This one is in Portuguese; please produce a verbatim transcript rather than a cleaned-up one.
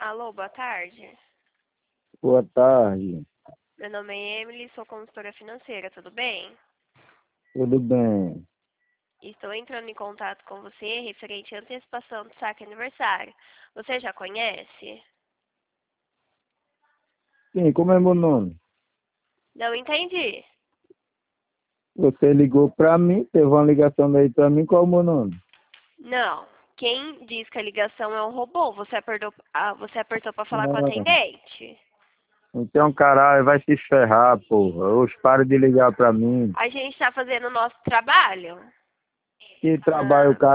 Alô, boa tarde. Boa tarde. Meu nome é Emily, sou consultora financeira, tudo bem? Tudo bem? Estou entrando em contato com você referente à antecipação do saque aniversário. Você já conhece? Sim, como é meu nome? Não entendi. Você ligou pra mim, teve uma ligação daí pra mim, qual é o meu nome? Não. Quem diz que a ligação é um robô? Você apertou, ah, você apertou para falar com o Não. atendente? Então, caralho, vai se ferrar, porra. Hoje para de ligar pra mim. A gente está fazendo o nosso trabalho. Que trabalho o Ah, cara